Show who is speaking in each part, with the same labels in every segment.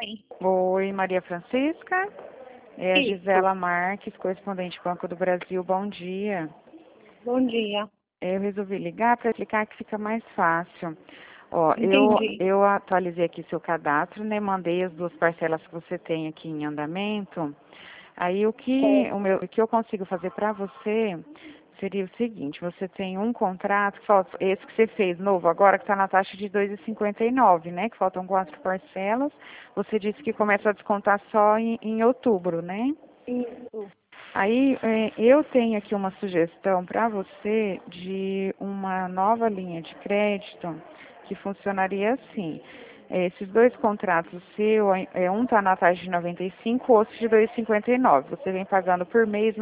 Speaker 1: Oi.
Speaker 2: Oi, Maria Francisca. É a
Speaker 1: Isso.
Speaker 2: Gisela Marques, correspondente Banco do Brasil. Bom dia.
Speaker 1: Bom dia.
Speaker 2: Eu resolvi ligar para explicar que fica mais fácil. Ó,
Speaker 1: Entendi.
Speaker 2: eu atualizei aqui seu cadastro, né? Mandei as duas parcelas que você tem aqui em andamento. Aí o que eu consigo fazer para você seria o seguinte: você tem um contrato, esse que você fez novo agora, que está na taxa de 2,59, né? Que faltam 4 parcelas. Você disse que começa a descontar só em outubro, né?
Speaker 1: Isso.
Speaker 2: Aí eu tenho aqui uma sugestão para você de uma nova linha de crédito que funcionaria assim. Esses dois contratos seu, um está na taxa de 95, o outro de 2,59. Você vem pagando por mês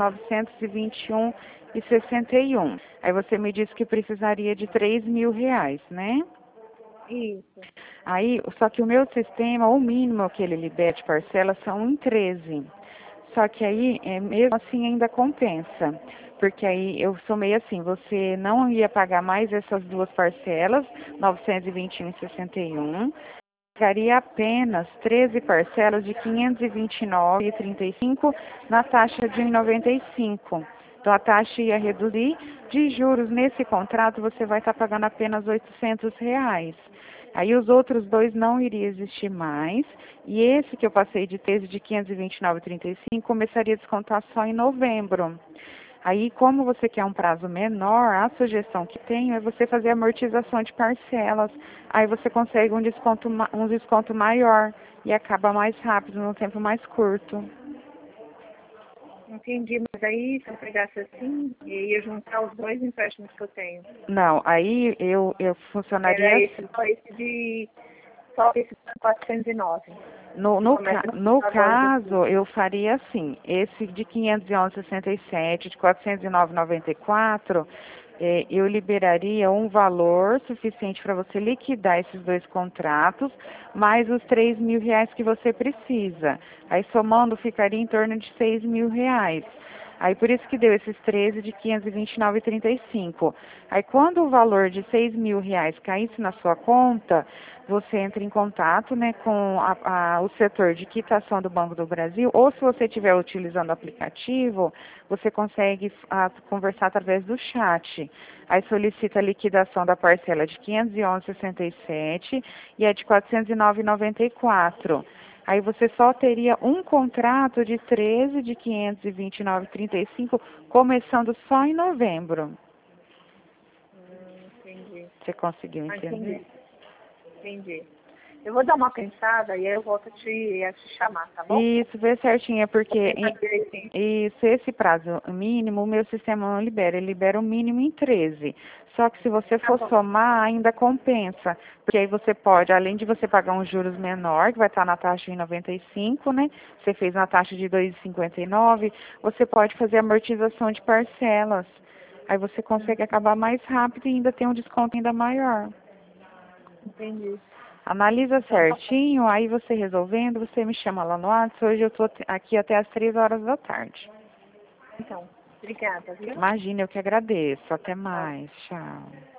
Speaker 2: 921,61. Aí você me disse que precisaria de 3 mil reais, né?
Speaker 1: Isso.
Speaker 2: Aí, só que o meu sistema, o mínimo que ele libera de parcelas são em 13. Só que aí, mesmo assim, ainda compensa. Porque aí eu somei assim, você não ia pagar mais essas duas parcelas, 921,61. Pagaria apenas 13 parcelas de 529,35 na taxa de 1,95. Então a taxa ia reduzir. De juros nesse contrato você vai estar pagando apenas R$ 800. Aí os outros dois não iriam existir mais. E esse que eu passei de 13 de 529,35 começaria a descontar só em novembro. Aí, como você quer um prazo menor, a sugestão que tenho é você fazer amortização de parcelas. Aí você consegue um desconto maior e acaba mais rápido, num tempo mais curto.
Speaker 1: Entendi, mas aí se eu pegasse assim, eu ia juntar os dois empréstimos que eu tenho.
Speaker 2: Não, aí eu funcionaria
Speaker 1: Era
Speaker 2: assim.
Speaker 1: só esse de 409.
Speaker 2: No,
Speaker 1: Que
Speaker 2: no,
Speaker 1: começa
Speaker 2: ca-
Speaker 1: a
Speaker 2: no
Speaker 1: juntar agora em
Speaker 2: caso,
Speaker 1: outubro.
Speaker 2: eu faria assim, esse de 511,67, de 409,94, eu liberaria um valor suficiente para você liquidar esses dois contratos, mais os 3 mil reais que você precisa. Aí, somando, ficaria em torno de 6 mil reais. Aí, por isso que deu esses 13 de 529,35. Aí, quando o valor de 6 mil reais caísse na sua conta, você entra em contato, né, com o setor de quitação do Banco do Brasil, ou se você estiver utilizando o aplicativo, você consegue conversar através do chat. Aí solicita a liquidação da parcela de 511,67 e a de 409,94. Aí você só teria um contrato de 13 de 529,35, começando só em novembro.
Speaker 1: Entendi.
Speaker 2: Você conseguiu
Speaker 1: Ah,
Speaker 2: entender?
Speaker 1: entendi. Eu vou dar uma pensada e aí eu volto a te chamar, tá bom?
Speaker 2: Isso, vê certinho, é
Speaker 1: Vou
Speaker 2: porque
Speaker 1: pensar direitinho.
Speaker 2: isso, esse prazo mínimo, o meu sistema não libera, ele libera o mínimo em 13. Só que se você
Speaker 1: Tá
Speaker 2: for
Speaker 1: bom.
Speaker 2: somar, ainda compensa, porque aí você pode, além de você pagar um juros menor, que vai estar na taxa de 95, né? Você fez na taxa de 2,59, você pode fazer amortização de parcelas. Aí você consegue acabar mais rápido e ainda tem um desconto ainda maior.
Speaker 1: Entendi.
Speaker 2: Analisa
Speaker 1: Então, tá bom.
Speaker 2: certinho, aí você resolvendo, você me chama lá no WhatsApp. Hoje eu estou aqui até às 3 horas da tarde.
Speaker 1: Então, obrigada, viu?
Speaker 2: Imagina, eu que agradeço. Até
Speaker 1: Tchau.
Speaker 2: mais. Tchau.